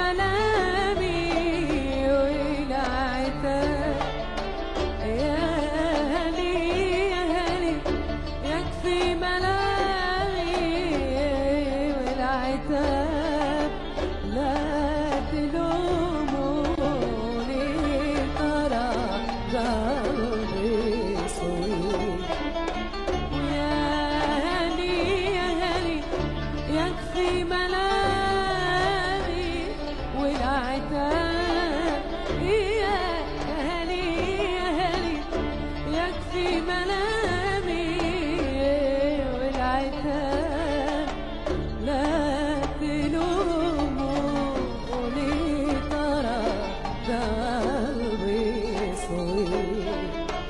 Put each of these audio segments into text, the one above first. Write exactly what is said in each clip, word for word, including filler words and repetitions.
ملامي والعتاب، يا هلي يا هلي يكفي ملامي والعتاب، لا تلوموني ترى قلبي صغير. يا هلي يا هلي يكفي ملامي والعتاب، يا هلي يا هلي يكفي ملامي والعتاب، لا تلوموني ترى قلبي صغير.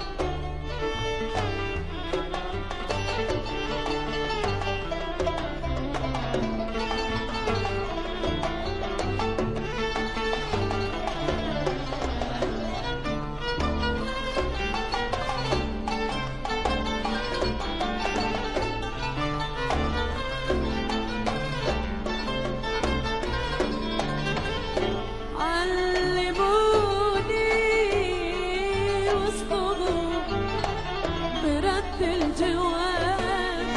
علموني وصفوا برد الجواب،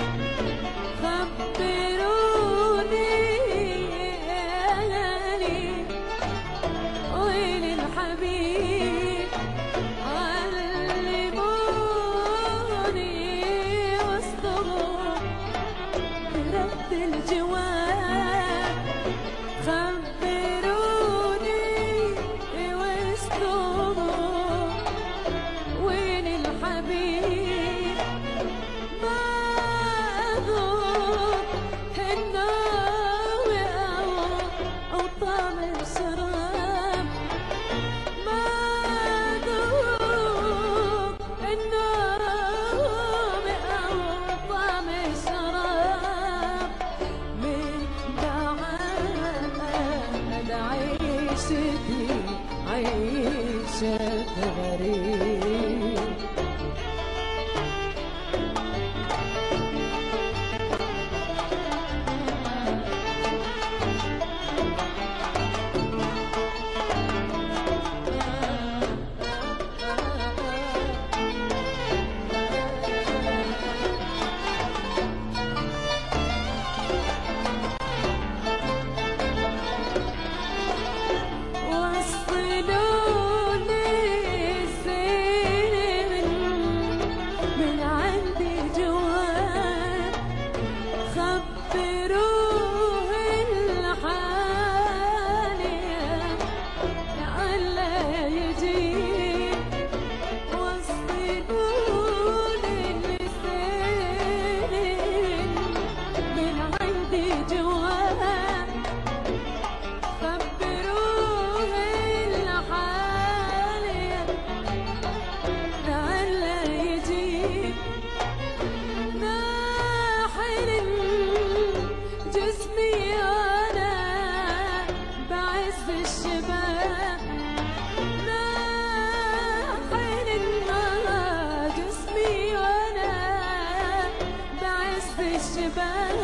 خبروني يا هلي وين الحبيب. علموني وصفوا برد الجواب، خبروني واسلوبه وين الحبيب. ما أذوق النار أو طعم الشراب، ما أذوق النار أو طعم الشراب، من بعد عيشتي عيشة غريب. جسمي أنا بعز الشباب، ناحن النار جسمي أنا بعز الشباب،